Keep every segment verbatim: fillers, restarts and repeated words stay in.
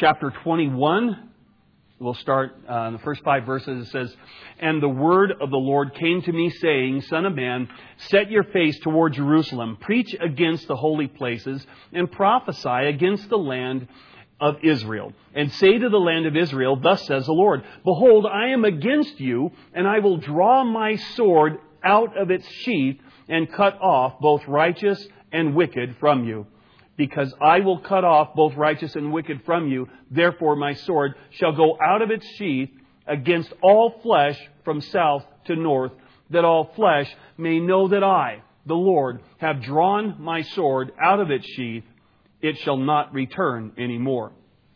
chapter twenty-one. We'll start uh, in the first five verses. It says, "And the word of the Lord came to me, saying, Son of man, set your face toward Jerusalem, preach against the holy places, and prophesy against the land of Israel. And say to the land of Israel, Thus says the Lord, Behold, I am against you, and I will draw my sword out of its sheath, and cut off both righteous and wicked from you. Because I will cut off both righteous and wicked from you, therefore my sword shall go out of its sheath against all flesh from south to north, that all flesh may know that I, the Lord, have drawn my sword out of its sheath. It shall not return anymore."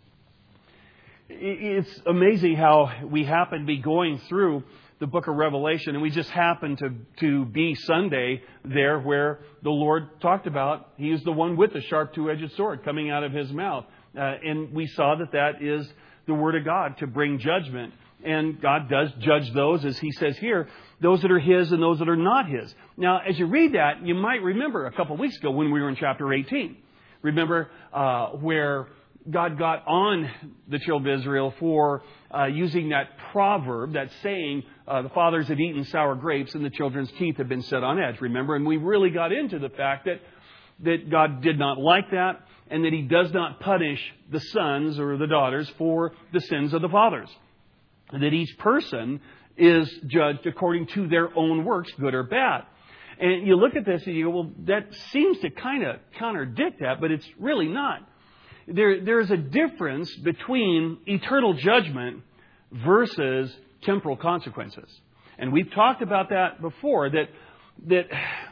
It's amazing how we happen to be going through the book of Revelation, and we just happen to, to be Sunday there where the Lord talked about He is the one with the sharp two-edged sword coming out of His mouth. Uh, and we saw that that is the Word of God to bring judgment. And God does judge those, as He says here, those that are His and those that are not His. Now, as you read that, you might remember a couple of weeks ago when we were in chapter eighteen. Remember uh, where God got on the children of Israel for uh, using that proverb, that saying, uh, the fathers had eaten sour grapes and the children's teeth had been set on edge. Remember? And we really got into the fact that, that God did not like that, and that He does not punish the sons or the daughters for the sins of the fathers. And that each person is judged according to their own works, good or bad. And you look at this and you go, well, that seems to kind of contradict that, but it's really not. There, there's a difference between eternal judgment versus temporal consequences. And we've talked about that before, that, that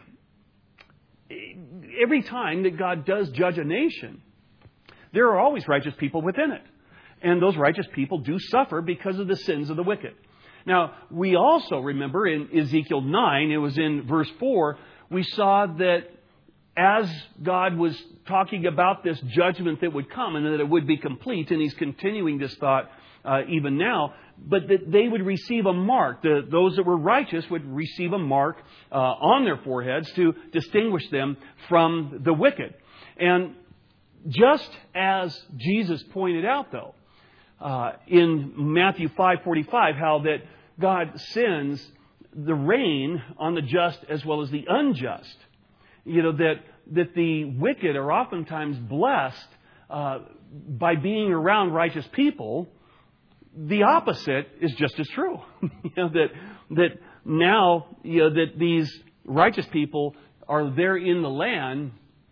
every time that God does judge a nation, there are always righteous people within it. And those righteous people do suffer because of the sins of the wicked. Now, we also remember in Ezekiel nine, it was in verse four, we saw that as God was talking about this judgment that would come and that it would be complete, and He's continuing this thought uh, even now, but that they would receive a mark. The, those that were righteous would receive a mark uh, on their foreheads to distinguish them from the wicked. And just as Jesus pointed out, though, uh, in Matthew five forty-five, how that God sends the rain on the just as well as the unjust. You know, that, that the wicked are oftentimes blessed uh, by being around righteous people. The opposite is just as true. you know, that, that now, you know, that these righteous people are there in the land,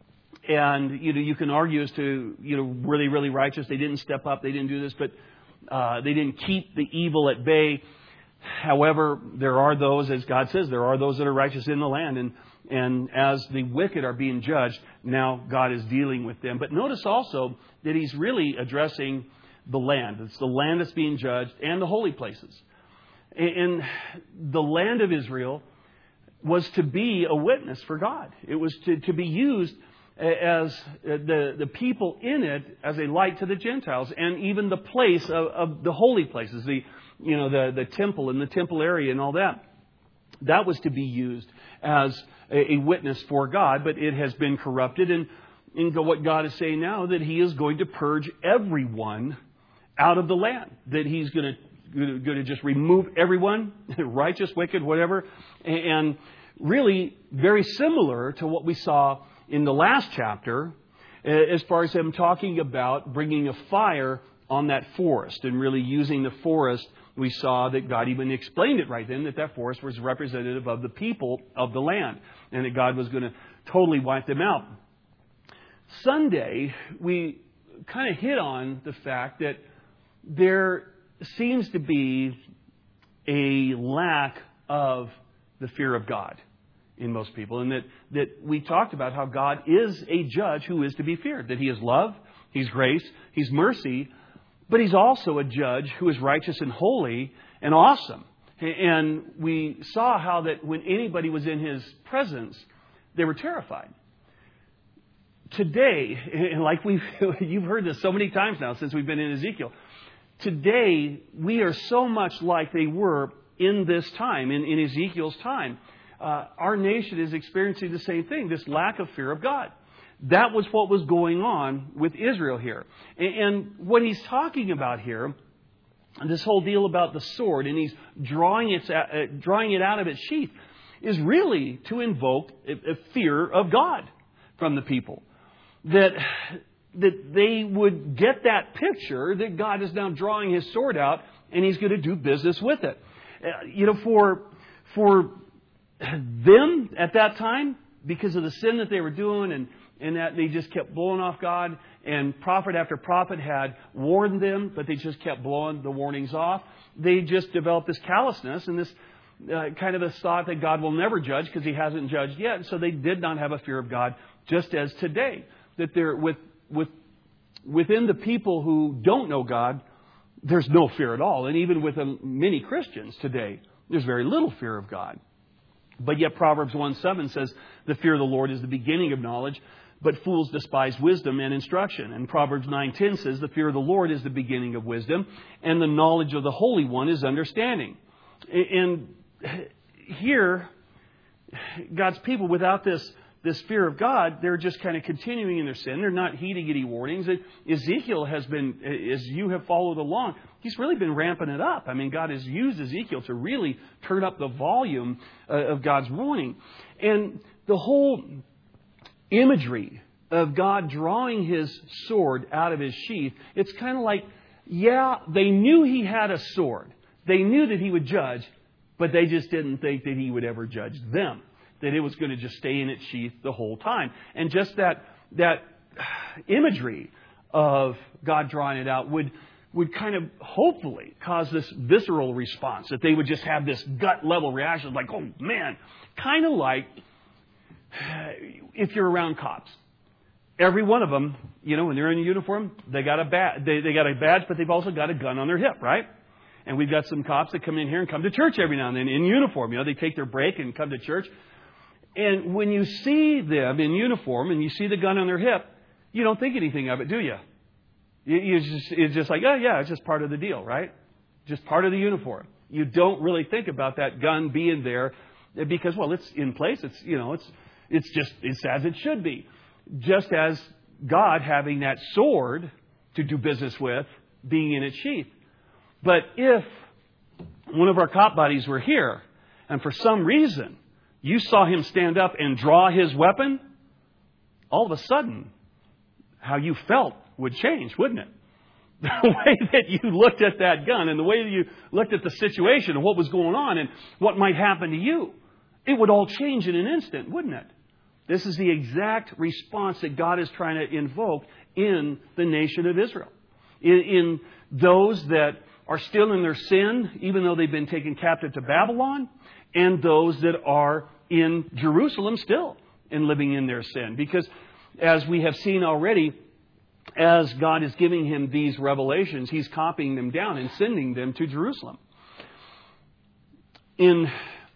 and, you know, you can argue as to, you know, were they really righteous? They didn't step up. They didn't do this, but uh, they didn't keep the evil at bay. However, there are those, as God says, there are those that are righteous in the land. And, and as the wicked are being judged, now God is dealing with them. But notice also that He's really addressing the land. It's the land that's being judged and the holy places. And the land of Israel was to be a witness for God. It was to, to be used as the, the people in it as a light to the Gentiles, and even the place of, of the holy places, the you know the, the temple and the temple area and all that. That was to be used as a, a witness for God, but it has been corrupted. And, and what God is saying now, that He is going to purge everyone out of the land, that He's going to going to just remove everyone, righteous, wicked, whatever, and really very similar to what we saw in the last chapter, as far as Him talking about bringing a fire on that forest and really using the forest. We saw that God even explained it right then, that that forest was representative of the people of the land, and that God was going to totally wipe them out. Sunday, we kind of hit on the fact that there seems to be a lack of the fear of God in most people. And that, that we talked about how God is a judge who is to be feared. That He is love, He's grace, He's mercy, but He's also a judge who is righteous and holy and awesome. And we saw how that when anybody was in His presence, they were terrified. Today, and like we've you've heard this so many times now since we've been in Ezekiel, today we are so much like they were in this time, in, in Ezekiel's time. Uh, our nation is experiencing the same thing, this lack of fear of God. that was what was going on with Israel here. And what he's talking about here, this whole deal about the sword, and he's drawing it, uh, drawing it out of its sheath, is really to invoke a fear of God from the people. That, that they would get that picture that God is now drawing His sword out and He's going to do business with it. Uh, you know, for, for them at that time, because of the sin that they were doing and, and that they just kept blowing off God, and prophet after prophet had warned them, but they just kept blowing the warnings off. They just developed this callousness and this uh, kind of a thought that God will never judge because He hasn't judged yet. And so they did not have a fear of God, just as today. That there, with, with, within the people who don't know God, there's no fear at all. And even with many Christians today, there's very little fear of God. But yet Proverbs one seven says, the fear of the Lord is the beginning of knowledge, but fools despise wisdom and instruction. And Proverbs nine ten says, the fear of the Lord is the beginning of wisdom, and the knowledge of the Holy One is understanding. And here, God's people, without this, this fear of God, they're just kind of continuing in their sin. They're not heeding any warnings. Ezekiel has been, as you have followed along, he's really been ramping it up. I mean, God has used Ezekiel to really turn up the volume uh, of God's warning. And the whole imagery of God drawing His sword out of His sheath, it's kind of like, yeah, they knew He had a sword. They knew that He would judge, but they just didn't think that He would ever judge them. That it was going to just stay in its sheath the whole time. And just that that imagery of God drawing it out would would kind of hopefully cause this visceral response. That they would just have this gut level reaction like, oh man, kind of like if you're around cops. Every one of them, you know, when they're in uniform, they got a badge, they, they got a badge, but they've also got a gun on their hip, right? And we've got some cops that come in here and come to church every now and then in uniform. You know, they take their break and come to church. And when you see them in uniform and you see the gun on their hip, you don't think anything of it, do you? You, you just, it's just like, oh yeah, it's just part of the deal, right? Just part of the uniform. You don't really think about that gun being there because, well, it's in place. It's, you know, it's, it's just, it's as it should be. Just as God having that sword to do business with being in its sheath. But if one of our cop buddies were here and for some reason you saw him stand up and draw his weapon, all of a sudden, how you felt would change, wouldn't it? The way that you looked at that gun and the way that you looked at the situation and what was going on and what might happen to you, it would all change in an instant, wouldn't it? This is the exact response that God is trying to invoke in the nation of Israel. In, in those that are still in their sin, even though they've been taken captive to Babylon, and those that are in Jerusalem still and living in their sin. Because as we have seen already, as God is giving him these revelations, He's copying them down and sending them to Jerusalem. In,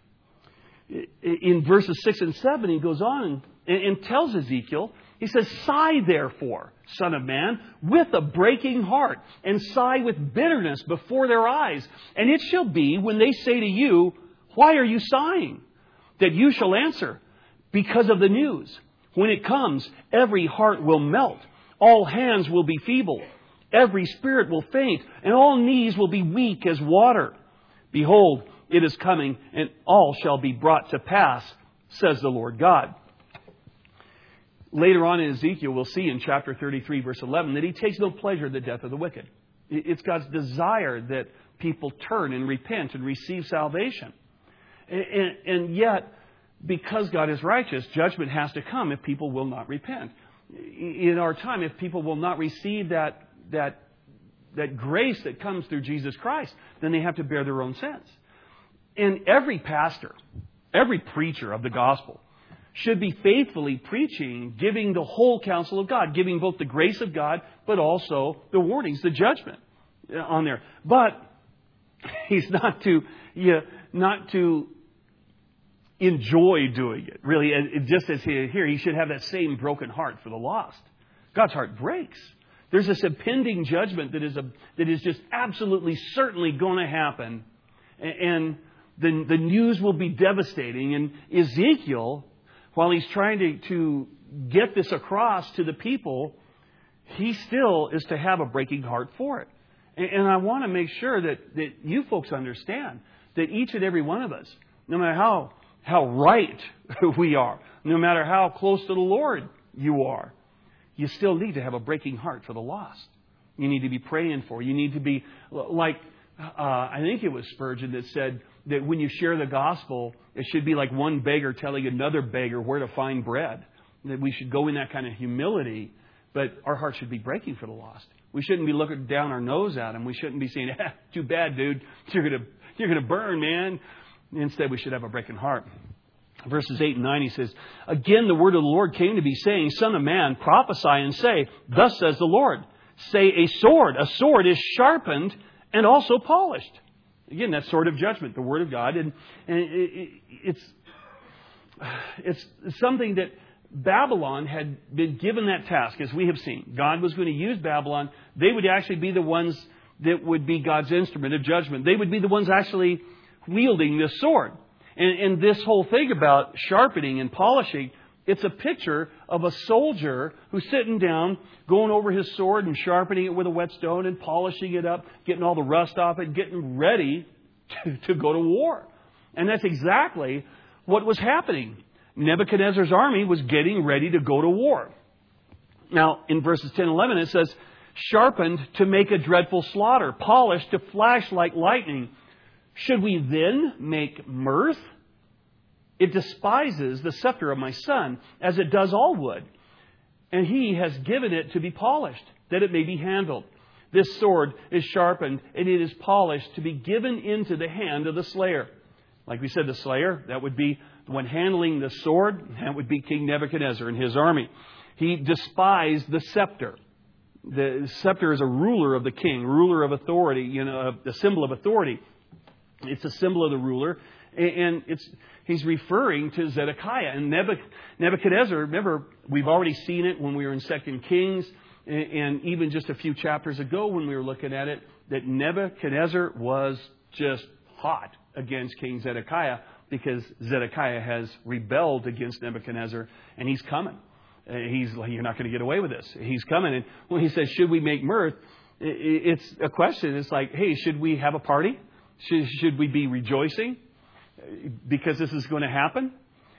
in verses six and seven, he goes on and, and tells Ezekiel, he says, sigh therefore, Son of man, with a breaking heart, and sigh with bitterness before their eyes. And it shall be, when they say to you, why are you sighing? That you shall answer, because of the news. When it comes, every heart will melt. All hands will be feeble. Every spirit will faint. And all knees will be weak as water. Behold, it is coming, and all shall be brought to pass, says the Lord God. Later on in Ezekiel, we'll see in chapter thirty-three, verse eleven, that He takes no pleasure in the death of the wicked. It's God's desire that people turn and repent and receive salvation. And, and yet, because God is righteous, judgment has to come if people will not repent. In our time, if people will not receive that, that, that grace that comes through Jesus Christ, then they have to bear their own sins. And every pastor, every preacher of the gospel should be faithfully preaching, giving the whole counsel of God, giving both the grace of God, but also the warnings, the judgment on there. But he's not to, yeah, not to enjoy doing it. Really, just as here, he should have that same broken heart for the lost. God's heart breaks. There's this impending judgment that is a that is just absolutely certainly going to happen, and the the news will be devastating. And Ezekiel, while he's trying to to get this across to the people, He still is to have a breaking heart for it. And, and I want to make sure that, that you folks understand that each and every one of us, no matter how, how right we are, no matter how close to the Lord you are, you still need to have a breaking heart for the lost. You need to be praying for. You need to be like, uh, I think it was Spurgeon that said that when you share the gospel, it should be like one beggar telling another beggar where to find bread. That we should go in that kind of humility, but our heart should be breaking for the lost. We shouldn't be looking down our nose at them. We shouldn't be saying, ah, too bad, dude. You're going to you're gonna burn, man. Instead, we should have a breaking heart. Verses eight and nine, he says, again, the word of the Lord came to me, saying, Son of man, prophesy and say, Thus says the Lord. Say a sword. A sword is sharpened and also polished. Again, that sword of judgment, the Word of God. And, and it, it, it's, it's something that Babylon had been given that task, as we have seen. God was going to use Babylon. They would actually be the ones that would be God's instrument of judgment. They would be the ones actually wielding this sword. And, and this whole thing about sharpening and polishing, it's a picture of a soldier who's sitting down, going over his sword and sharpening it with a whetstone and polishing it up, getting all the rust off it, getting ready to, to go to war. And that's exactly what was happening. Nebuchadnezzar's army was getting ready to go to war. Now, in verses ten and eleven, it says, sharpened to make a dreadful slaughter, polished to flash like lightning. Should we then make mirth? It despises the scepter of my son, as it does all wood. And he has given it to be polished, that it may be handled. This sword is sharpened, and it is polished to be given into the hand of the slayer. Like we said, the slayer, that would be the one handling the sword. That would be King Nebuchadnezzar and his army. He despised the scepter. The scepter is a ruler of the king, ruler of authority, you know, a symbol of authority. It's a symbol of the ruler. And it's he's referring to Zedekiah. And Nebuchadnezzar, remember, we've already seen it when we were in Second Kings. And even just a few chapters ago when we were looking at it, that Nebuchadnezzar was just hot against King Zedekiah because Zedekiah has rebelled against Nebuchadnezzar, and he's coming. He's like, you're not going to get away with this. He's coming. And when he says, should we make mirth? It's a question. It's like, hey, should we have a party? Should, should we be rejoicing because this is going to happen?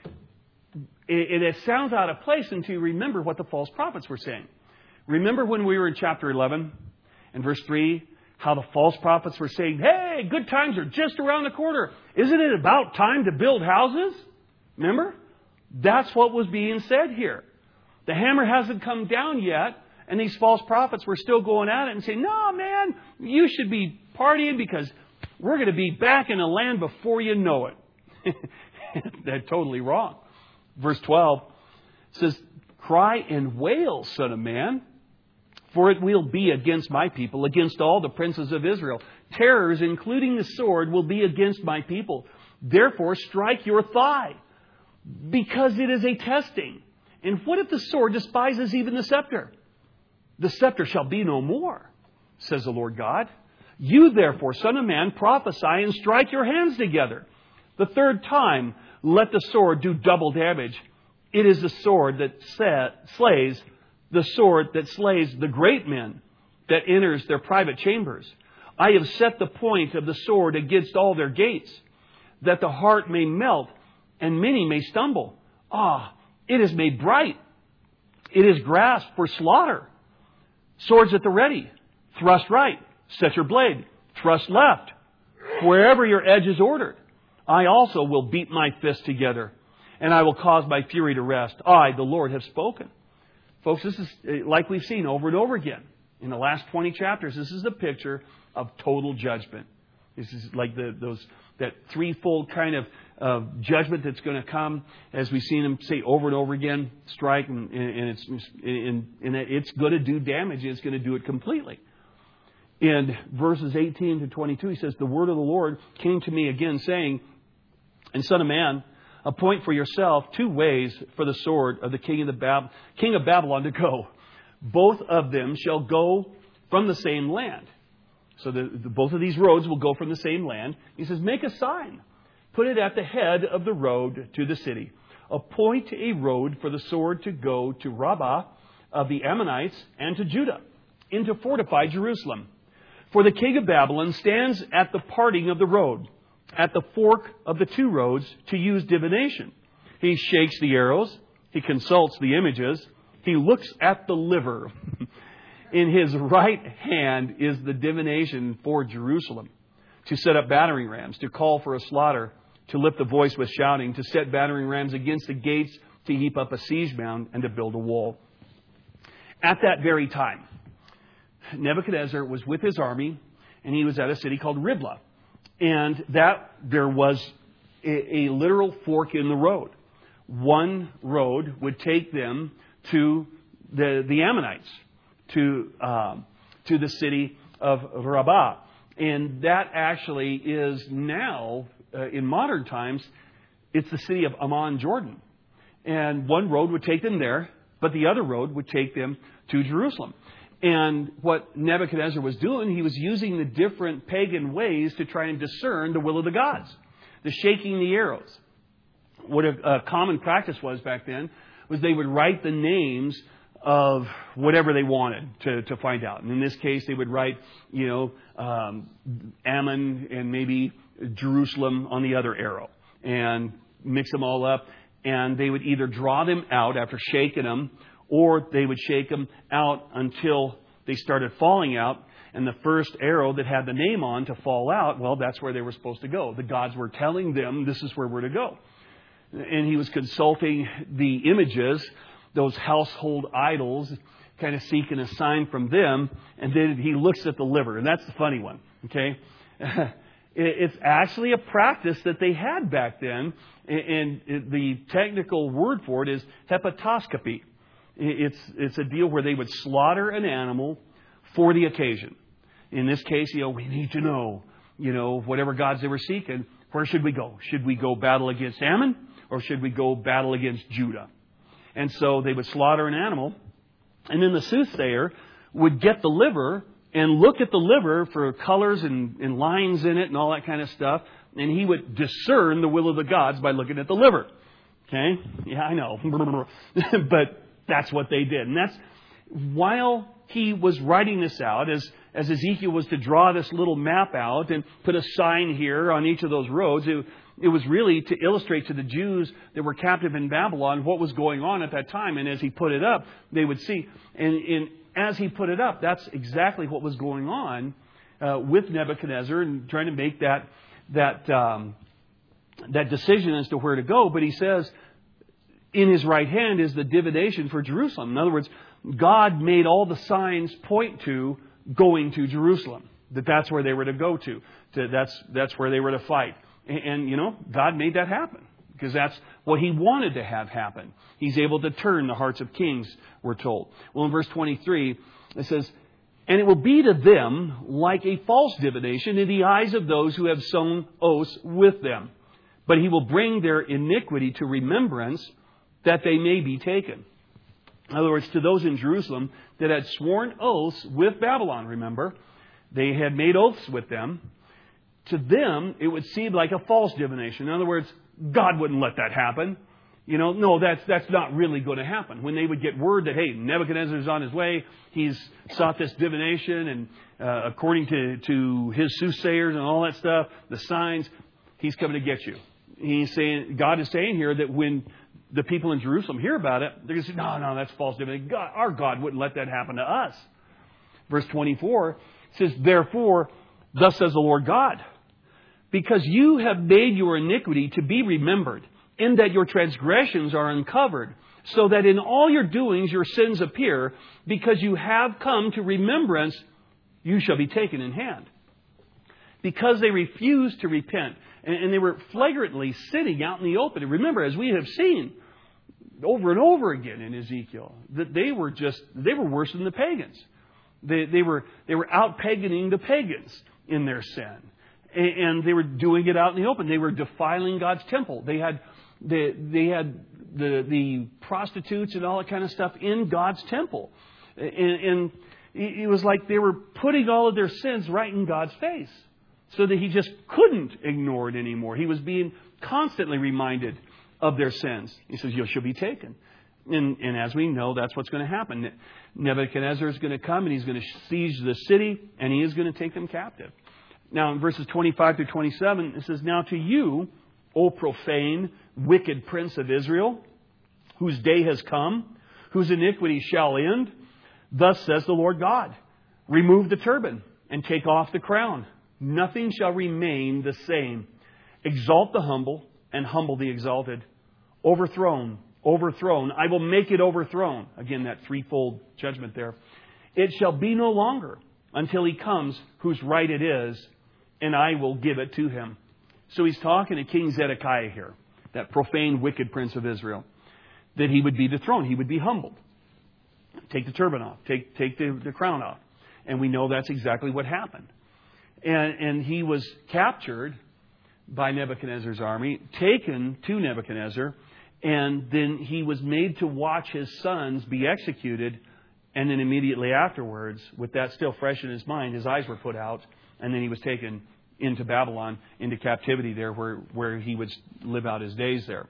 It, it sounds out of place until you remember what the false prophets were saying. Remember when we were in chapter eleven and verse three, how the false prophets were saying, hey, good times are just around the corner. Isn't it about time to build houses? Remember? That's what was being said here. The hammer hasn't come down yet, and these false prophets were still going at it and saying, no, man, you should be partying because we're going to be back in the land before you know it. They're totally wrong. Verse twelve says, cry and wail, son of man, for it will be against my people, against all the princes of Israel. Terrors, including the sword, will be against my people. Therefore, strike your thigh, because it is a testing. And what if the sword despises even the scepter? The scepter shall be no more, says the Lord God. You therefore, son of man, prophesy and strike your hands together. The third time, let the sword do double damage. It is the sword that slays, the sword that slays the great men, that enters their private chambers. I have set the point of the sword against all their gates, that the heart may melt and many may stumble. Ah, it is made bright. It is grasped for slaughter. Swords at the ready. Thrust right. Set your blade. Thrust left. Wherever your edge is ordered. I also will beat my fist together, and I will cause my fury to rest. I, the Lord, have spoken. Folks, this is like we've seen over and over again. In the last twenty chapters, this is a picture of total judgment. This is like the, those that threefold kind of uh, judgment that's going to come, as we've seen him say over and over again, strike, and, and, it's, and, and it's going to do damage. It's going to do it completely. In verses eighteen to twenty-two, he says, the word of the Lord came to me again, saying, and son of man, appoint for yourself two ways for the sword of the king of, the Bab- king of Babylon to go. Both of them shall go from the same land. So the, the, both of these roads will go from the same land. He says, make a sign. Put it at the head of the road to the city. appoint a road for the sword to go to Rabbah of the Ammonites and to Judah, into fortified Jerusalem. For the king of Babylon stands at the parting of the road, at the fork of the two roads, to use divination. He shakes the arrows. He consults the images. He looks at the liver. In his right hand is the divination for Jerusalem, to set up battering rams, to call for a slaughter, to lift the voice with shouting, to set battering rams against the gates, to heap up a siege mound, and to build a wall. At that very time, Nebuchadnezzar was with his army, and he was at a city called Riblah. And that there was a, a literal fork in the road. One road would take them to the, the Ammonites, to, um, to the city of Rabbah. And that actually is now, uh, in modern times, it's the city of Amman, Jordan. And one road would take them there, but the other road would take them to Jerusalem. And what Nebuchadnezzar was doing, he was using the different pagan ways to try and discern the will of the gods. The shaking the arrows. What a, a common practice was back then was they would write the names of whatever they wanted to, to find out. And in this case, they would write, you know, um, Ammon and maybe Jerusalem on the other arrow and mix them all up. And they would either draw them out after shaking them, or they would shake them out until they started falling out. And the first arrow that had the name on to fall out, well, that's where they were supposed to go. The gods were telling them this is where we're to go. And he was consulting the images, those household idols, kind of seeking a sign from them. And then he looks at the liver. And that's the funny one. Okay. It's actually a practice that they had back then. And the technical word for it is hepatoscopy. It's, it's a deal where they would slaughter an animal for the occasion. In this case, you know, we need to know, you know, whatever gods they were seeking, where should we go? Should we go battle against Ammon, or should we go battle against Judah? And so they would slaughter an animal, and then the soothsayer would get the liver and look at the liver for colors and, and lines in it and all that kind of stuff, and he would discern the will of the gods by looking at the liver. Okay? Yeah, I know. But that's what they did. And that's while he was writing this out, as, as Ezekiel was to draw this little map out and put a sign here on each of those roads, it, it was really to illustrate to the Jews that were captive in Babylon what was going on at that time. And as he put it up, they would see. And, and as he put it up, that's exactly what was going on uh, with Nebuchadnezzar and trying to make that, that, um, that decision as to where to go. But he says, in his right hand is the divination for Jerusalem. In other words, God made all the signs point to going to Jerusalem. That that's where they were to go to. to that's, that's where they were to fight. And, and, you know, God made that happen. Because that's what He wanted to have happen. He's able to turn the hearts of kings, we're told. Well, in verse twenty-three, it says, and it will be to them like a false divination in the eyes of those who have sown oaths with them. But He will bring their iniquity to remembrance, that they may be taken. In other words, to those in Jerusalem that had sworn oaths with Babylon, remember, they had made oaths with them. To them, it would seem like a false divination. In other words, God wouldn't let that happen. You know, no, that's that's not really going to happen. When they would get word that, hey, Nebuchadnezzar's on his way, he's sought this divination, and uh, according to, to his soothsayers and all that stuff, the signs, he's coming to get you. He's saying, God is saying here that when the people in Jerusalem hear about it, they're going to say, no, no, that's false divination. God, our God wouldn't let that happen to us. Verse twenty-four says, therefore, thus says the Lord God, because you have made your iniquity to be remembered, in that your transgressions are uncovered, so that in all your doings your sins appear, because you have come to remembrance, you shall be taken in hand. Because they refused to repent, and they were flagrantly sitting out in the open. And remember, as we have seen over and over again in Ezekiel, that they were just, they were worse than the pagans. They, they were, they were out-paganing the pagans in their sin. And they were doing it out in the open. They were defiling God's temple. They had, they, they had the, the prostitutes and all that kind of stuff in God's temple. And, and it was like they were putting all of their sins right in God's face, so that He just couldn't ignore it anymore. He was being constantly reminded of their sins. He says, you shall be taken. And, and as we know, that's what's going to happen. Nebuchadnezzar is going to come and he's going to siege the city and he is going to take them captive. Now, in verses twenty-five through twenty-seven, it says, now to you, O profane, wicked prince of Israel, whose day has come, whose iniquity shall end, thus says the Lord God, remove the turban and take off the crown. Nothing shall remain the same. Exalt the humble and humble the exalted. Overthrown, overthrown. I will make it overthrown. Again, that threefold judgment there. It shall be no longer until he comes whose right it is, and I will give it to him. So he's talking to King Zedekiah here, that profane, wicked prince of Israel, that he would be dethroned. He would be humbled. Take the turban off. Take, take the, the crown off. And we know that's exactly what happened. And, and he was captured by Nebuchadnezzar's army, taken to Nebuchadnezzar, and then he was made to watch his sons be executed. And then immediately afterwards, with that still fresh in his mind, his eyes were put out, and then he was taken into Babylon, into captivity there, where, where he would live out his days there.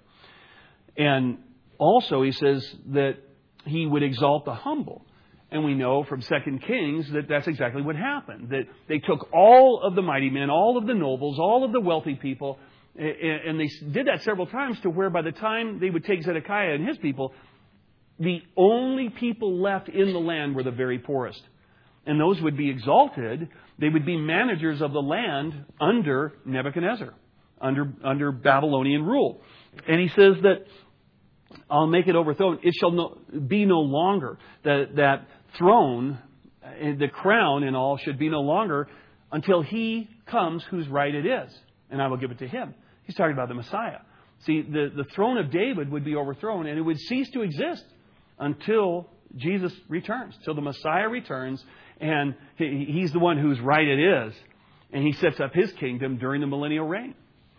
And also he says that he would exalt the humble. And we know from Second Kings that that's exactly what happened. That they took all of the mighty men, all of the nobles, all of the wealthy people, and they did that several times to where by the time they would take Zedekiah and his people, the only people left in the land were the very poorest. And those would be exalted. They would be managers of the land under Nebuchadnezzar, under, under Babylonian rule. And he says that I'll make it overthrown. It shall no, be no longer. That, that throne, the crown and all, should be no longer until he comes whose right it is. And I will give it to him. He's talking about the Messiah. See, the, the throne of David would be overthrown and it would cease to exist until Jesus returns, till the Messiah returns, and he, he's the one whose right it is. And he sets up his kingdom during the millennial reign.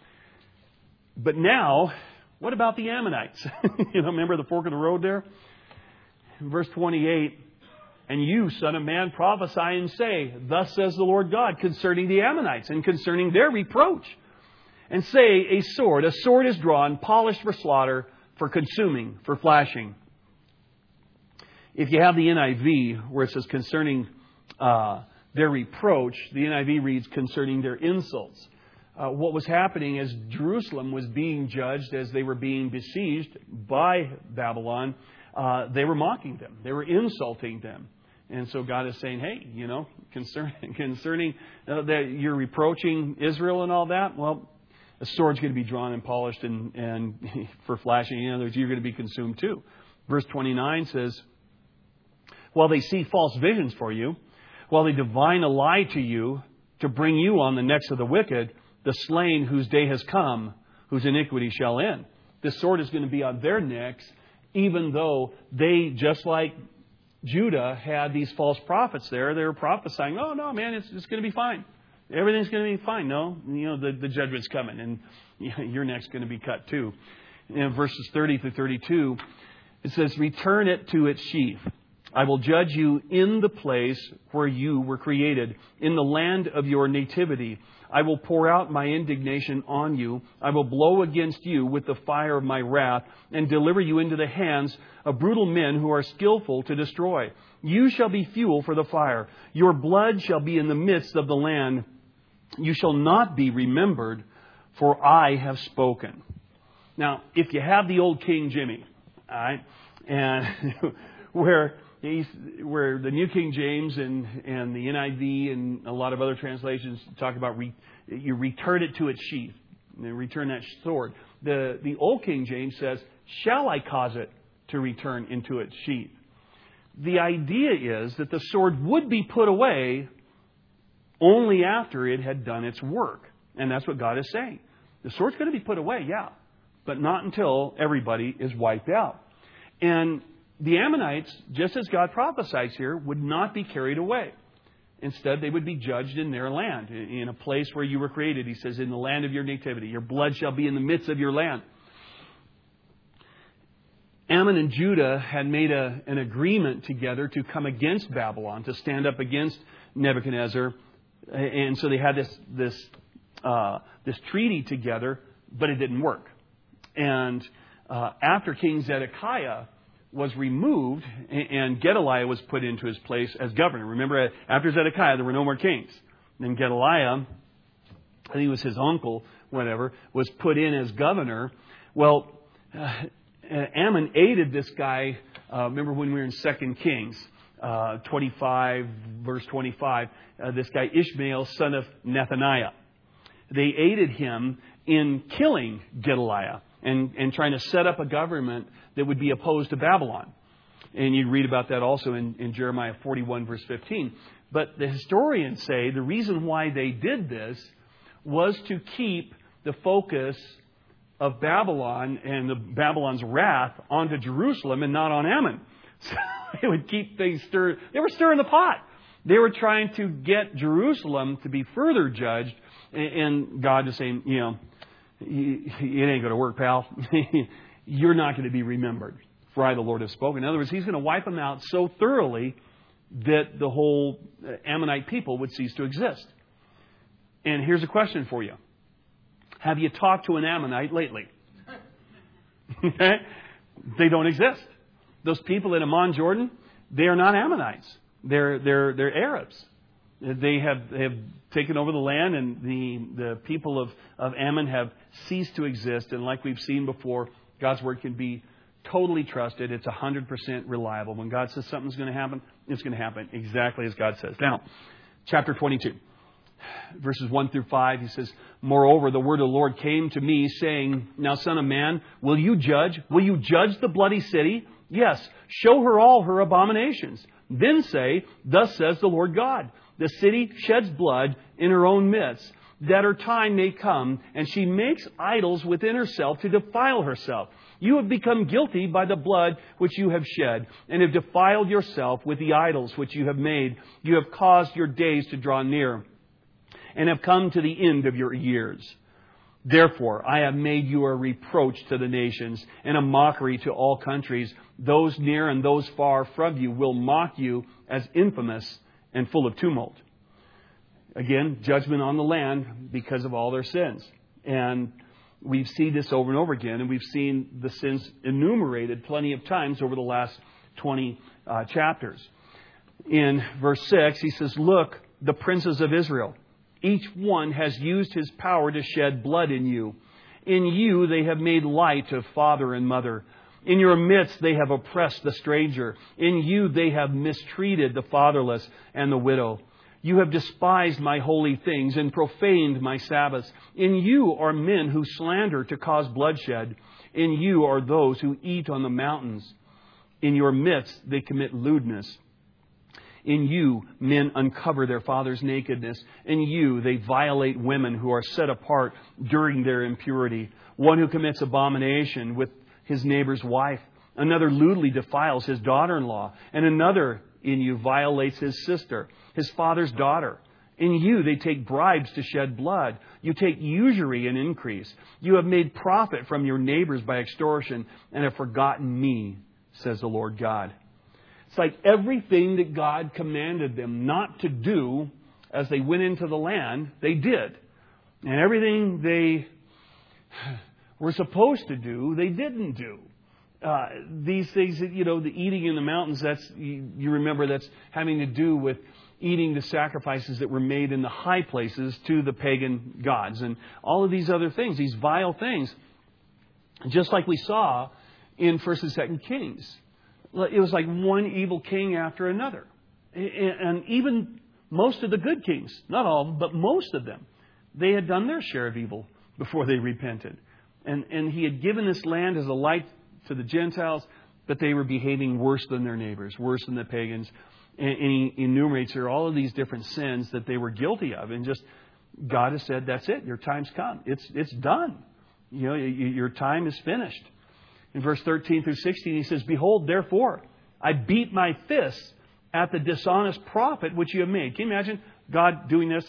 But now, what about the Ammonites? You know, remember the fork of the road there? In verse twenty-eight, and you, son of man, prophesy and say, thus says the Lord God, concerning the Ammonites and concerning their reproach. And say, a sword, a sword is drawn, polished for slaughter, for consuming, for flashing. If you have the N I V, where it says concerning uh, their reproach, the N I V reads concerning their insults. Uh, what was happening as Jerusalem was being judged, as they were being besieged by Babylon, uh, they were mocking them. They were insulting them. And so God is saying, hey, you know, concerning, concerning uh, that you're reproaching Israel and all that, well, a sword's going to be drawn and polished and, and for flashing. In other words, you're going to be consumed too. Verse twenty-nine says, while they see false visions for you, while they divine a lie to you to bring you on the necks of the wicked, the slain whose day has come, whose iniquity shall end. This sword is going to be on their necks, even though they, just like Judah, had these false prophets there. They were prophesying, oh, no, man, it's, it's going to be fine. Everything's going to be fine. No, you know, the, the judgment's coming, and you know, your neck's going to be cut too. In verses thirty through thirty-two, it says, return it to its sheath. I will judge you in the place where you were created, in the land of your nativity. I will pour out my indignation on you. I will blow against you with the fire of my wrath and deliver you into the hands of brutal men who are skillful to destroy. You shall be fuel for the fire. Your blood shall be in the midst of the land. You shall not be remembered, for I have spoken. Now, if you have the old King Jimmy, all right, and where he's, where the New King James and, and the N I V and a lot of other translations talk about re, you return it to its sheath, and return that sword. The the old King James says, "Shall I cause it to return into its sheath?" The idea is that the sword would be put away only after it had done its work. And that's what God is saying. The sword's going to be put away, yeah, but not until everybody is wiped out. And the Ammonites, just as God prophesies here, would not be carried away. Instead, they would be judged in their land, in a place where you were created. He says, in the land of your nativity. Your blood shall be in the midst of your land. Ammon and Judah had made a, an agreement together to come against Babylon, to stand up against Nebuchadnezzar. And so they had this this uh, this treaty together, but it didn't work. And uh, after King Zedekiah was removed and Gedaliah was put into his place as governor. Remember, after Zedekiah, there were no more kings. Then Gedaliah, I think it was his uncle, whatever, was put in as governor. Well, uh, Ammon aided this guy. Uh, remember when we were in Second Kings, uh, twenty-five, verse twenty-five, uh, this guy Ishmael, son of Nethaniah. They aided him in killing Gedaliah and, and trying to set up a government that would be opposed to Babylon. And you read about that also in, in Jeremiah forty-one, verse fifteen. But the historians say the reason why they did this was to keep the focus of Babylon and the Babylon's wrath onto Jerusalem and not on Ammon. So it would keep things stirred. They were stirring the pot. They were trying to get Jerusalem to be further judged. And God is saying, you know, it ain't going to work, pal. You're not going to be remembered. For I, the Lord, have spoken. In other words, He's going to wipe them out so thoroughly that the whole Ammonite people would cease to exist. And here's a question for you. Have you talked to an Ammonite lately? They don't exist. Those people in Amman, Jordan, they are not Ammonites. They're they're they're Arabs. They have have taken over the land, and the the people of, of Ammon have ceased to exist. And like we've seen before, God's word can be totally trusted. It's one hundred percent reliable. When God says something's going to happen, it's going to happen exactly as God says. Now, chapter twenty-two. Verses one through five, he says, Moreover, the word of the Lord came to me, saying, Now, son of man, will you judge? Will you judge the bloody city? Yes, show her all her abominations. Then say, Thus says the Lord God, the city sheds blood in her own midst, that her time may come, and she makes idols within herself to defile herself. You have become guilty by the blood which you have shed, and have defiled yourself with the idols which you have made. You have caused your days to draw near, and have come to the end of your years. Therefore, I have made you a reproach to the nations and a mockery to all countries. Those near and those far from you will mock you as infamous and full of tumult. Again, judgment on the land because of all their sins. And we've seen this over and over again, and we've seen the sins enumerated plenty of times over the last twenty uh, chapters. In verse six, he says, Look, the princes of Israel, each one has used his power to shed blood in you. In you they have made light of father and mother. In your midst they have oppressed the stranger. In you they have mistreated the fatherless and the widow. You have despised my holy things and profaned my Sabbaths. In you are men who slander to cause bloodshed. In you are those who eat on the mountains. In your midst they commit lewdness. In you, men uncover their father's nakedness. In you, they violate women who are set apart during their impurity. One who commits abomination with his neighbor's wife. Another lewdly defiles his daughter-in-law. And another in you violates his sister, his father's daughter. In you, they take bribes to shed blood. You take usury and increase. You have made profit from your neighbors by extortion and have forgotten me, says the Lord God. It's like everything that God commanded them not to do as they went into the land, they did. And everything they were supposed to do, they didn't do. Uh, these things, you know, the eating in the mountains, that's, you, you remember that's having to do with eating the sacrifices that were made in the high places to the pagan gods. And all of these other things, these vile things, just like we saw in First and Second Kings. It was like one evil king after another. And even most of the good kings, not all of them, but most of them, they had done their share of evil before they repented. And, and he had given this land as a light to the Gentiles, but they were behaving worse than their neighbors, worse than the pagans. And, and he enumerates here all of these different sins that they were guilty of. And just, God has said, that's it. Your time's come. It's, it's done. You know, your time is finished. In verse thirteen through sixteen, he says, Behold, therefore, I beat my fists at the dishonest prophet which you have made. Can you imagine God doing this?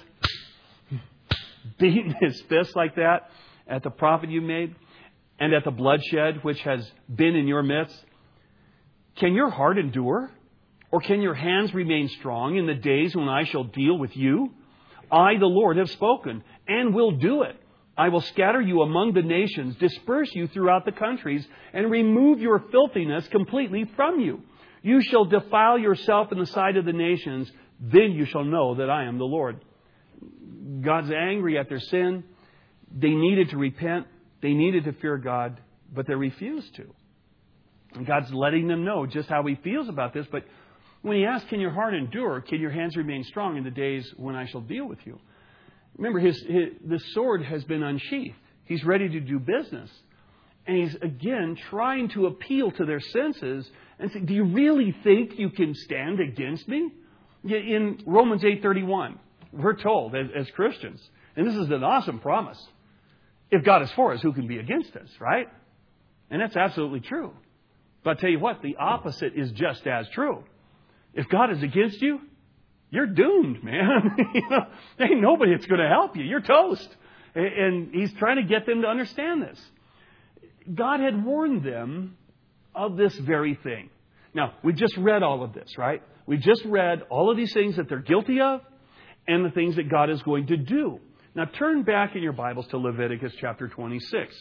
Beating his fist like that at the prophet you made and at the bloodshed which has been in your midst. Can your heart endure? Or can your hands remain strong in the days when I shall deal with you? I, the Lord, have spoken and will do it. I will scatter you among the nations, disperse you throughout the countries, and remove your filthiness completely from you. You shall defile yourself in the sight of the nations. Then you shall know that I am the Lord. God's angry at their sin. They needed to repent. They needed to fear God, but they refused to. And God's letting them know just how He feels about this. But when He asks, can your heart endure? Can your hands remain strong in the days when I shall deal with you? Remember, his, his, the sword has been unsheathed. He's ready to do business. And He's, again, trying to appeal to their senses and say, do you really think you can stand against me? In Romans eight thirty-one, we're told as, as Christians, and this is an awesome promise, if God is for us, who can be against us, right? And that's absolutely true. But I'll tell you what, the opposite is just as true. If God is against you, you're doomed, man. You know, there ain't nobody that's going to help you. You're toast. And He's trying to get them to understand this. God had warned them of this very thing. Now, we just read all of this, right? We just read all of these things that they're guilty of and the things that God is going to do. Now, turn back in your Bibles to Leviticus chapter twenty-six.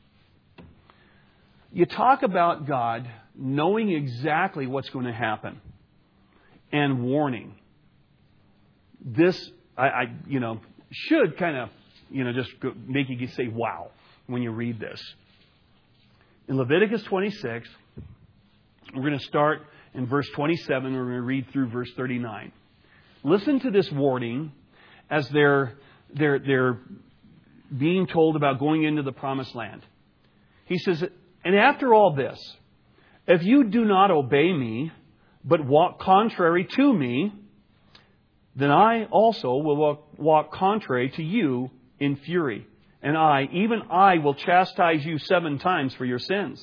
You talk about God knowing exactly what's going to happen and warning. This, I, I you know, should kind of, you know, just make you say, wow, when you read this. In Leviticus twenty-six, we're going to start in verse twenty-seven. We're going to read through verse thirty-nine. Listen to this warning as they're, they're, they're being told about going into the promised land. He says, and after all this, if you do not obey me, but walk contrary to me, then I also will walk, walk contrary to you in fury. And I, even I, will chastise you seven times for your sins.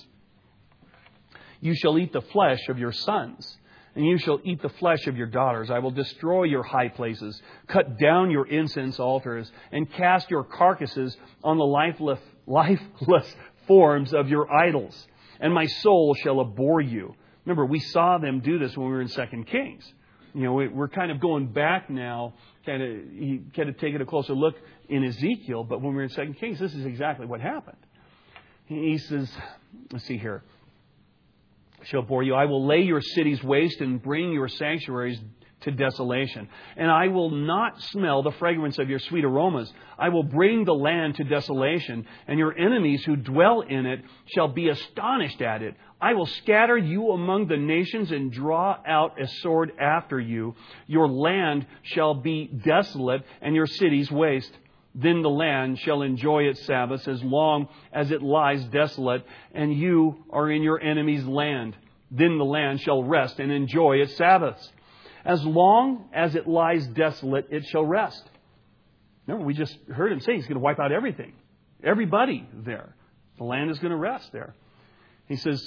You shall eat the flesh of your sons, and you shall eat the flesh of your daughters. I will destroy your high places, cut down your incense altars, and cast your carcasses on the lifeless, lifeless forms of your idols. And my soul shall abhor you. Remember, we saw them do this when we were in Second Kings. You know, we're kind of going back now, kind of, kind of taking a closer look in Ezekiel. But when we were in Second Kings, this is exactly what happened. He says, let's see here. Shall bore you. I will lay your cities waste and bring your sanctuaries to desolation. And I will not smell the fragrance of your sweet aromas. I will bring the land to desolation, and your enemies who dwell in it shall be astonished at it. I will scatter you among the nations and draw out a sword after you. Your land shall be desolate and your cities waste. Then the land shall enjoy its Sabbaths as long as it lies desolate, and you are in your enemy's land. Then the land shall rest and enjoy its Sabbaths. As long as it lies desolate, it shall rest. Remember, we just heard Him say He's going to wipe out everything. Everybody there. The land is going to rest there. He says,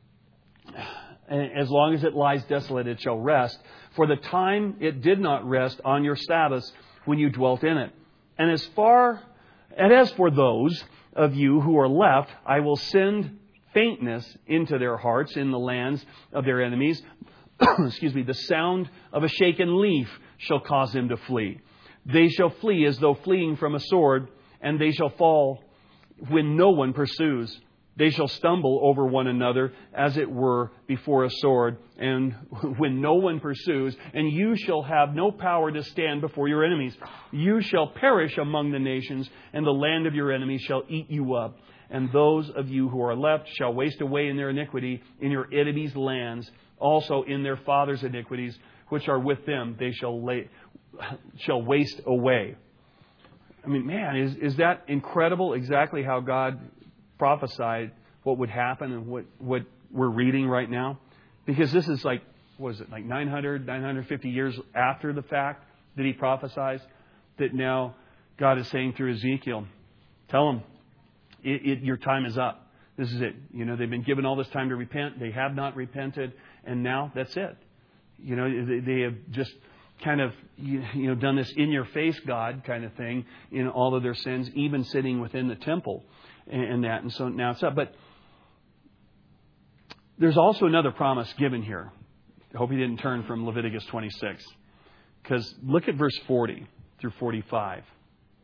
as long as it lies desolate, it shall rest. For the time it did not rest on your Sabbaths when you dwelt in it. And as far, and as for those of you who are left, I will send faintness into their hearts in the lands of their enemies. Excuse me. The sound of a shaken leaf shall cause them to flee. They shall flee as though fleeing from a sword, and they shall fall when no one pursues. They shall stumble over one another, as it were, before a sword, and when no one pursues, and you shall have no power to stand before your enemies. You shall perish among the nations, and the land of your enemies shall eat you up. And those of you who are left shall waste away in their iniquity in your enemies' lands, also in their fathers' iniquities, which are with them, they shall lay, shall waste away. I mean, man, is, is that incredible exactly how God prophesied what would happen and what, what we're reading right now? Because this is like, what is it, like nine hundred, nine hundred fifty years after the fact that He prophesies, that now God is saying through Ezekiel, tell them, it, it, your time is up. This is it. You know, they've been given all this time to repent. They have not repented. And now that's it. You know, they, they have just kind of, you, you know, done this in-your-face God kind of thing in all of their sins, even sitting within the temple and, and that. And so now it's up. But there's also another promise given here. I hope you didn't turn from Leviticus twenty-six. Because look at verse forty through forty-five.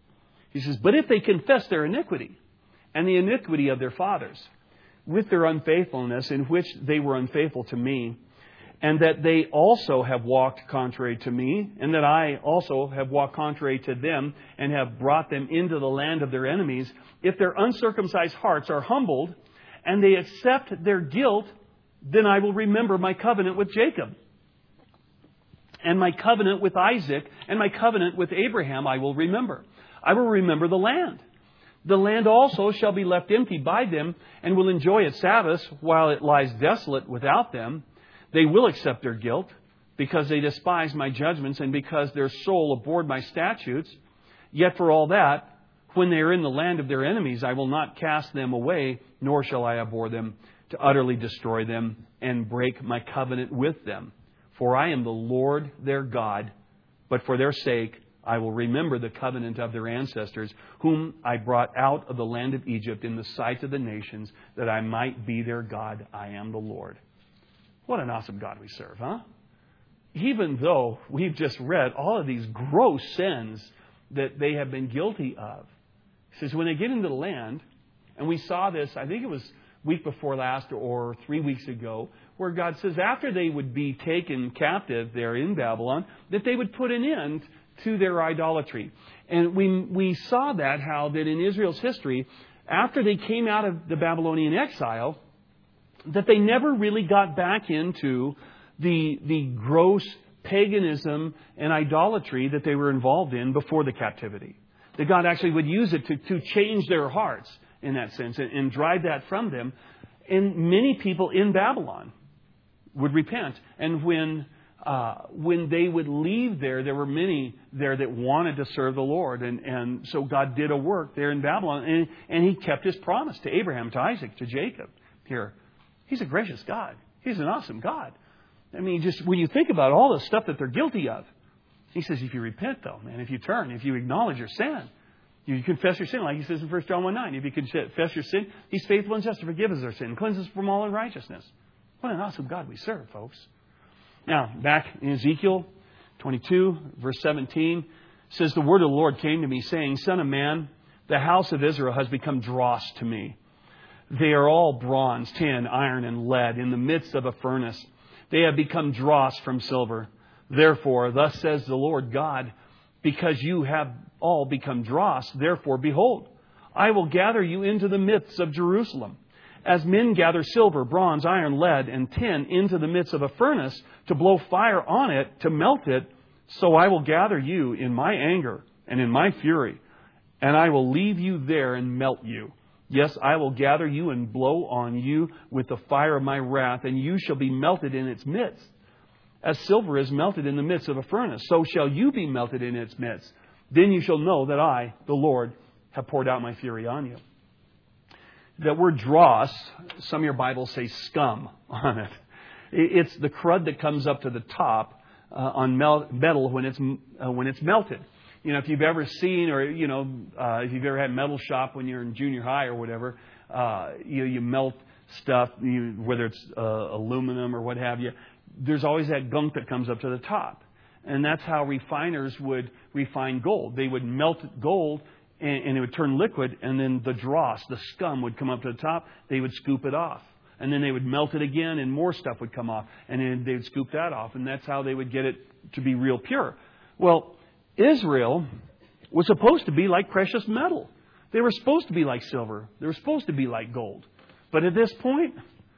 He says, but if they confess their iniquity and the iniquity of their fathers, with their unfaithfulness in which they were unfaithful to me, and that they also have walked contrary to me, and that I also have walked contrary to them, and have brought them into the land of their enemies, if their uncircumcised hearts are humbled, and they accept their guilt, then I will remember my covenant with Jacob, and my covenant with Isaac, and my covenant with Abraham I will remember. I will remember the land. The land also shall be left empty by them, and will enjoy its Sabbaths while it lies desolate without them. They will accept their guilt, because they despise my judgments, and because their soul abhorred my statutes. Yet for all that, when they are in the land of their enemies, I will not cast them away, nor shall I abhor them, to utterly destroy them, and break my covenant with them. For I am the Lord their God, but for their sake I will remember the covenant of their ancestors, whom I brought out of the land of Egypt in the sight of the nations, that I might be their God. I am the Lord. What an awesome God we serve, huh? Even though we've just read all of these gross sins that they have been guilty of. He says when they get into the land, and we saw this, I think it was week before last or three weeks ago, where God says after they would be taken captive there in Babylon, that they would put an end to their idolatry. And we we saw that, how that in Israel's history, after they came out of the Babylonian exile, that they never really got back into the the gross paganism and idolatry that they were involved in before the captivity. That God actually would use it to, to change their hearts in that sense and, and drive that from them. And many people in Babylon would repent. And when uh, when they would leave there, there were many there that wanted to serve the Lord. And, and so God did a work there in Babylon. And, and He kept His promise to Abraham, to Isaac, to Jacob here. He's a gracious God. He's an awesome God. I mean, just when you think about all the stuff that they're guilty of, He says, if you repent, though, man, if you turn, if you acknowledge your sin, you confess your sin, like He says in First John one nine. If you confess your sin, He's faithful and just to forgive us our sin, cleanse us from all unrighteousness. What an awesome God we serve, folks. Now, back in Ezekiel twenty-two, verse seventeen, says, the word of the Lord came to me, saying, Son of man, the house of Israel has become dross to me. They are all bronze, tin, iron, and lead in the midst of a furnace. They have become dross from silver. Therefore, thus says the Lord God, because you have all become dross, therefore, behold, I will gather you into the midst of Jerusalem, as men gather silver, bronze, iron, lead, and tin into the midst of a furnace to blow fire on it, to melt it. So I will gather you in my anger and in my fury, and I will leave you there and melt you. Yes, I will gather you and blow on you with the fire of my wrath, and you shall be melted in its midst. As silver is melted in the midst of a furnace, so shall you be melted in its midst. Then you shall know that I, the Lord, have poured out my fury on you. That word dross, some of your Bibles say scum on it. It's the crud that comes up to the top uh, on metal when it's uh, when it's melted. You know, if you've ever seen, or, you know, uh, if you've ever had metal shop when you're in junior high or whatever, uh, you you melt stuff, you, whether it's uh, aluminum or what have you, there's always that gunk that comes up to the top. And that's how refiners would refine gold. They would melt gold and, and it would turn liquid, and then the dross, the scum, would come up to the top. They would scoop it off. And then they would melt it again and more stuff would come off. And then they would scoop that off. And that's how they would get it to be real pure. Well, Israel was supposed to be like precious metal. They were supposed to be like silver. They were supposed to be like gold. But at this point,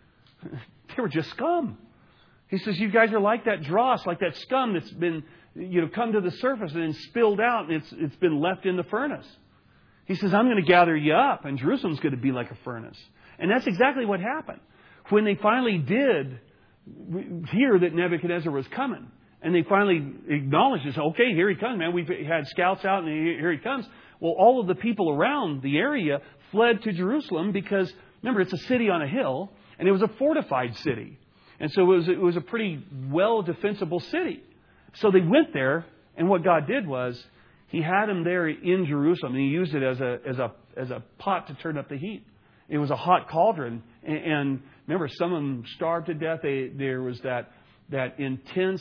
they were just scum. He says, you guys are like that dross, like that scum that's been, you know, come to the surface and then spilled out, and it's it's been left in the furnace. He says, I'm going to gather you up, and Jerusalem's going to be like a furnace. And that's exactly what happened. When they finally did hear that Nebuchadnezzar was coming, and they finally acknowledged this, okay, here he comes, man. We've had scouts out, and here he comes. Well, all of the people around the area fled to Jerusalem because, remember, it's a city on a hill, and it was a fortified city. And so it was, it was a pretty well-defensible city. So they went there, and what God did was He had them there in Jerusalem, and He used it as a as a as a pot to turn up the heat. It was a hot cauldron, and, and remember, some of them starved to death. They, there was that that intense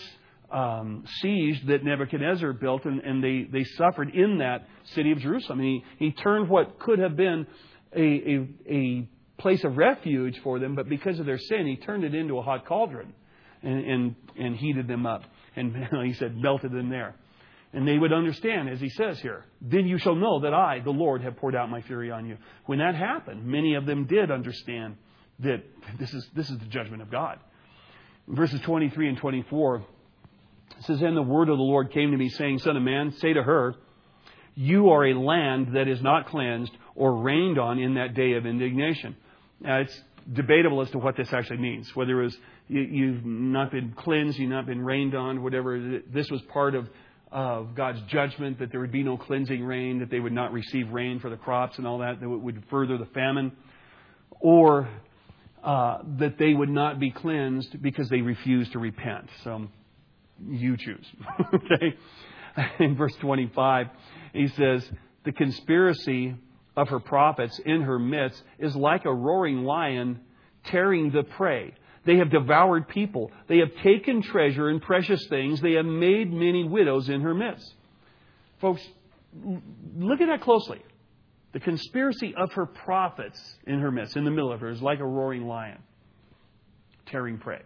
um, siege that Nebuchadnezzar built, and, and they, they suffered in that city of Jerusalem. He, he turned what could have been a, a, a place of refuge for them, but because of their sin, He turned it into a hot cauldron and, and, and heated them up. And He said, melted them there. And they would understand, as He says here, then you shall know that I, the Lord, have poured out my fury on you. When that happened, many of them did understand that this is this is the judgment of God. In verses twenty-three and twenty-four, it says, and the word of the Lord came to me, saying, Son of man, say to her, you are a land that is not cleansed or rained on in that day of indignation. Now, it's debatable as to what this actually means. Whether it was you, you've not been cleansed, you've not been rained on, whatever. This was part of, of God's judgment, that there would be no cleansing rain, that they would not receive rain for the crops and all that, that would further the famine. Or uh, that they would not be cleansed because they refused to repent. So you choose. Okay. In verse twenty-five, he says, the conspiracy of her prophets in her midst is like a roaring lion tearing the prey. They have devoured people. They have taken treasure and precious things. They have made many widows in her midst. Folks, look at that closely. The conspiracy of her prophets in her midst, in the middle of her, is like a roaring lion tearing prey.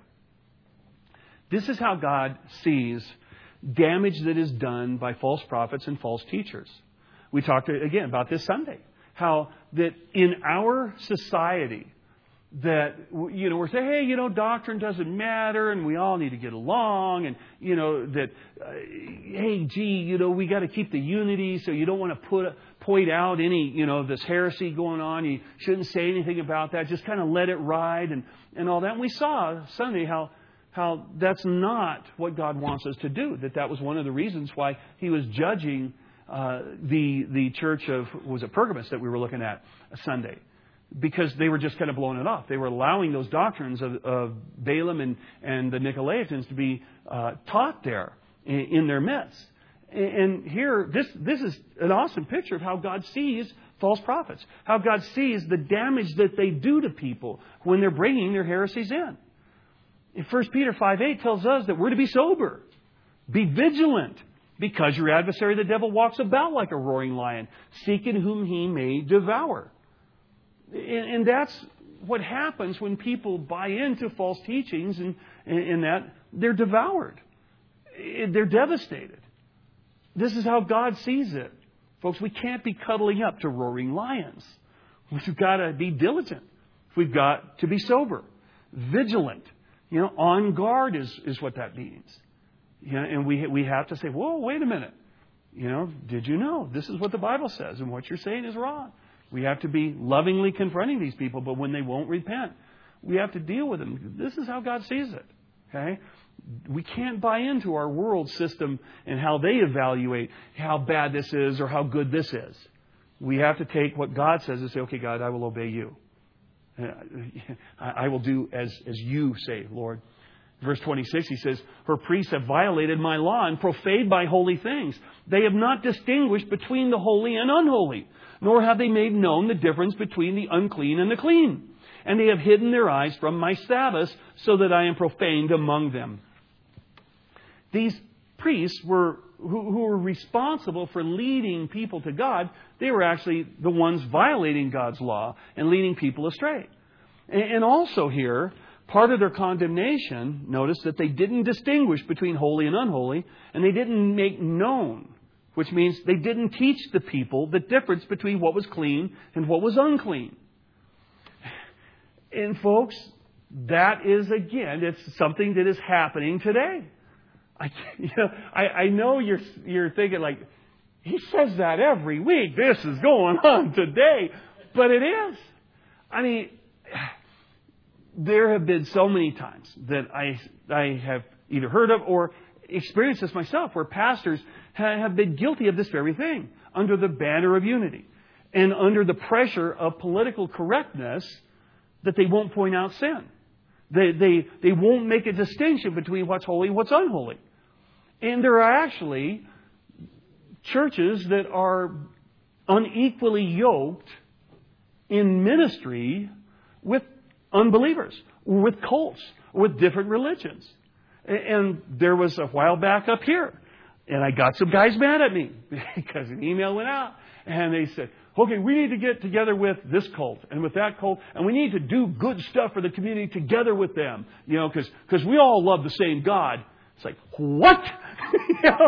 This is how God sees damage that is done by false prophets and false teachers. We talked again about this Sunday. How that in our society, that, you know, we're saying, hey, you know, doctrine doesn't matter and we all need to get along. And, you know, that, uh, hey, gee, you know, we got to keep the unity. So you don't want to put point out any, you know, this heresy going on. You shouldn't say anything about that. Just kind of let it ride and, and all that. And we saw Sunday how how that's not what God wants us to do. That that was one of the reasons why He was judging uh, the the church of, was it Pergamos that we were looking at Sunday? Because they were just kind of blowing it off. They were allowing those doctrines of, of Balaam and, and the Nicolaitans to be uh, taught there in, in their midst. And here, this this is an awesome picture of how God sees false prophets. How God sees the damage that they do to people when they're bringing their heresies in. In First Peter five eight tells us that we're to be sober. Be vigilant, because your adversary, the devil, walks about like a roaring lion, seeking whom he may devour. And that's what happens when people buy into false teachings, and, and that they're devoured. They're devastated. This is how God sees it. Folks, we can't be cuddling up to roaring lions. We've got to be diligent. We've got to be sober, vigilant. You know, on guard is, is what that means. You know, and we we have to say, whoa, wait a minute. You know, did you know? This is what the Bible says, and what you're saying is wrong. We have to be lovingly confronting these people, but when they won't repent, we have to deal with them. This is how God sees it. Okay? We can't buy into our world system and how they evaluate how bad this is or how good this is. We have to take what God says and say, okay, God, I will obey you. I will do as, as you say, Lord. Verse twenty-six, he says, her priests have violated my law and profaned my holy things. They have not distinguished between the holy and unholy, nor have they made known the difference between the unclean and the clean. And they have hidden their eyes from my Sabbaths, so that I am profaned among them. These priests were who, who were responsible for leading people to God. They were actually the ones violating God's law and leading people astray. And, and also here, part of their condemnation, notice that they didn't distinguish between holy and unholy, and they didn't make known, which means they didn't teach the people the difference between what was clean and what was unclean. And folks, that is, again, it's something that is happening today. I, you know, I, I know you're you're thinking like, he says that every week. This is going on today. But it is. I mean, there have been so many times that I I have either heard of or experienced this myself, where pastors have been guilty of this very thing under the banner of unity and under the pressure of political correctness, that they won't point out sin. They, they, they won't make a distinction between what's holy and what's unholy. And there are actually churches that are unequally yoked in ministry with unbelievers, or with cults, or with different religions. And there was a while back up here. And I got some guys mad at me because an email went out. And they said, okay, we need to get together with this cult and with that cult. And we need to do good stuff for the community together with them. You know, because because we all love the same God. It's like, what? You know,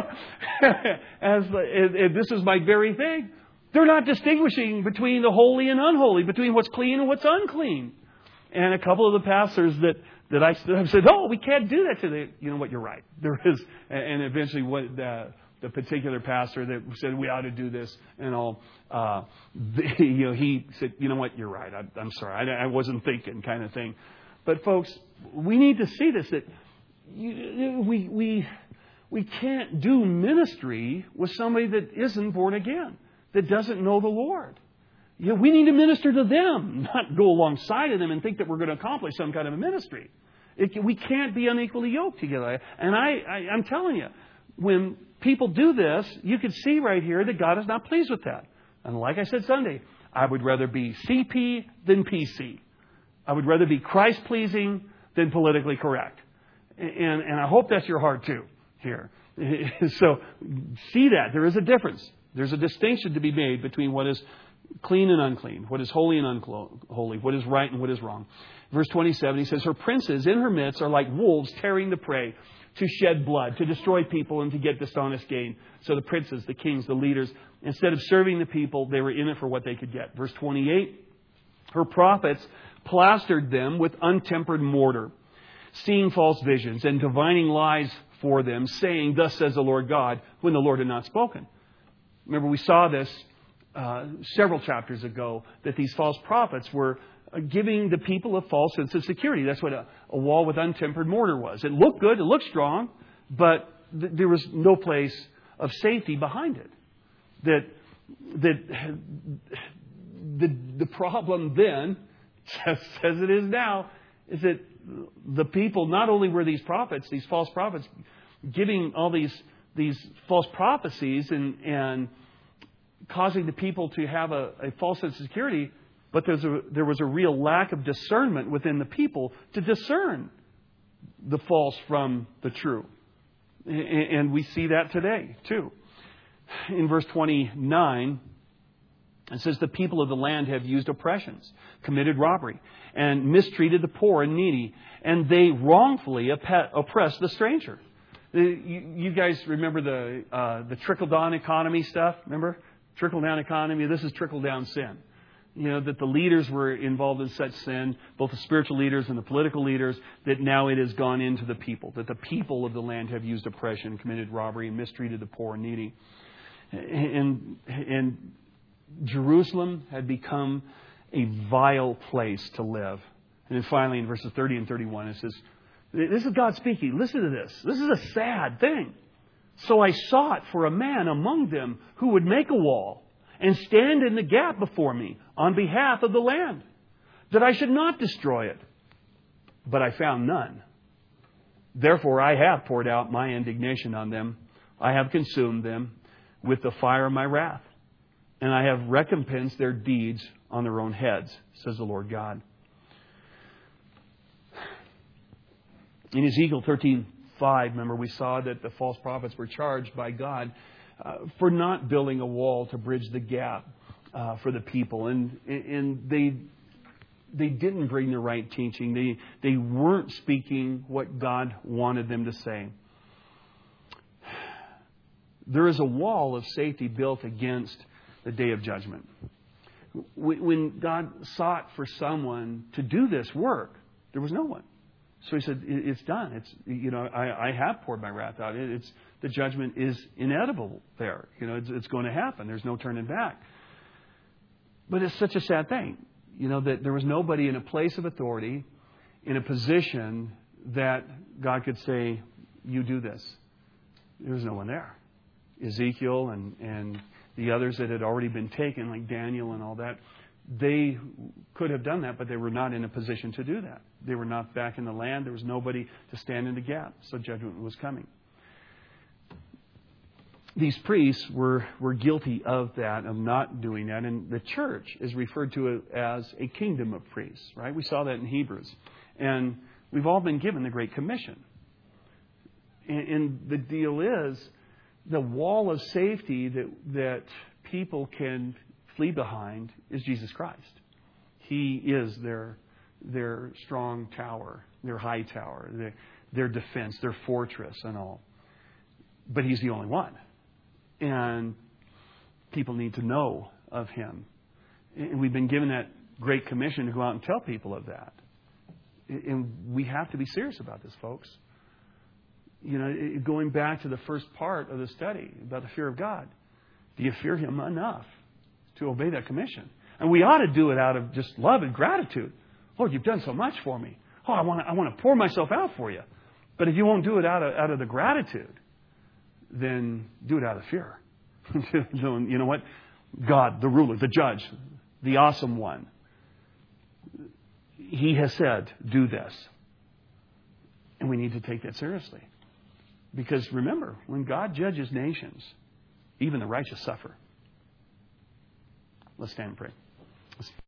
as and, and this is my very thing. They're not distinguishing between the holy and unholy, between what's clean and what's unclean. And a couple of the pastors that that I said, oh, we can't do that today. You know what? You're right. There is. And eventually what the, the particular pastor that said we ought to do this and all, uh, the, you know, he said, you know what? You're right. I, I'm sorry. I, I wasn't thinking kind of thing. But folks, we need to see this, that you, we, we, we can't do ministry with somebody that isn't born again, that doesn't know the Lord. You know, we need to minister to them, not go alongside of them and think that we're going to accomplish some kind of a ministry. It, we can't be unequally yoked together. And I, I, I'm telling you, when people do this, you can see right here that God is not pleased with that. And like I said Sunday, I would rather be C P than P C. I would rather be Christ-pleasing than politically correct. And, and I hope that's your heart too here. So see that. There is a difference. There's a distinction to be made between what is clean and unclean, what is holy and unholy, what is right and what is wrong. Verse twenty-seven, he says, her princes in her midst are like wolves tearing the prey, to shed blood, to destroy people and to get dishonest gain. So the princes, the kings, the leaders, instead of serving the people, they were in it for what they could get. Verse twenty-eight, her prophets plastered them with untempered mortar, seeing false visions and divining lies for them, saying, thus says the Lord God, when the Lord had not spoken. Remember, we saw this Uh, several chapters ago, that these false prophets were uh, giving the people a false sense of security. That's what a, a wall with untempered mortar was. It looked good, it looked strong, but th- there was no place of safety behind it. That that the the problem then, just as it is now, is that the people, not only were these prophets, these false prophets, giving all these these false prophecies and and causing the people to have a, a false sense of security, but there's a, there was a real lack of discernment within the people to discern the false from the true. And, and we see that today, too. In verse twenty-nine, it says, the people of the land have used oppressions, committed robbery, and mistreated the poor and needy, and they wrongfully oppressed the stranger. You, you guys remember the uh, the trickle-down economy stuff, remember? Trickle-down economy, this is trickle-down sin. You know, that the leaders were involved in such sin, both the spiritual leaders and the political leaders, that now it has gone into the people. That the people of the land have used oppression, committed robbery, and mistreated the poor and needy. And, and Jerusalem had become a vile place to live. And then finally in verses thirty and thirty-one, it says, this is God speaking. Listen to this. This is a sad thing. So I sought for a man among them who would make a wall and stand in the gap before me on behalf of the land, that I should not destroy it. But I found none. Therefore I have poured out my indignation on them. I have consumed them with the fire of my wrath. And I have recompensed their deeds on their own heads, says the Lord God. In Ezekiel thirteen five, remember, we saw that the false prophets were charged by God uh, for not building a wall to bridge the gap uh, for the people. And and they they didn't bring the right teaching. They, they weren't speaking what God wanted them to say. There is a wall of safety built against the day of judgment. When God sought for someone to do this work, there was no one. So he said, it's done. It's, you know, I, I have poured my wrath out. It's, the judgment is inevitable there. You know, it's, it's going to happen. There's no turning back. But it's such a sad thing, you know, that there was nobody in a place of authority, in a position that God could say, you do this. There was no one there. Ezekiel and, and the others that had already been taken, like Daniel and all that, they could have done that, but they were not in a position to do that. They were not back in the land. There was nobody to stand in the gap. So judgment was coming. These priests were, were guilty of that, of not doing that. And the church is referred to as a kingdom of priests, right? We saw that in Hebrews. And we've all been given the Great Commission. And, and the deal is, the wall of safety that that people can flee behind is Jesus Christ. He is their their strong tower, their high tower, their, their defense, their fortress and all. But He's the only one. And people need to know of Him. And we've been given that great commission to go out and tell people of that. And we have to be serious about this, folks. You know, going back to the first part of the study about the fear of God. Do you fear Him enough to obey that commission? And we ought to do it out of just love and gratitude. Lord, you've done so much for me. Oh, I want to, I want to pour myself out for you. But if you won't do it out of, out of the gratitude, then do it out of fear. You know what? God, the ruler, the judge, the awesome one, He has said, do this. And we need to take that seriously. Because remember, when God judges nations, even the righteous suffer. Let's stand and pray. Let's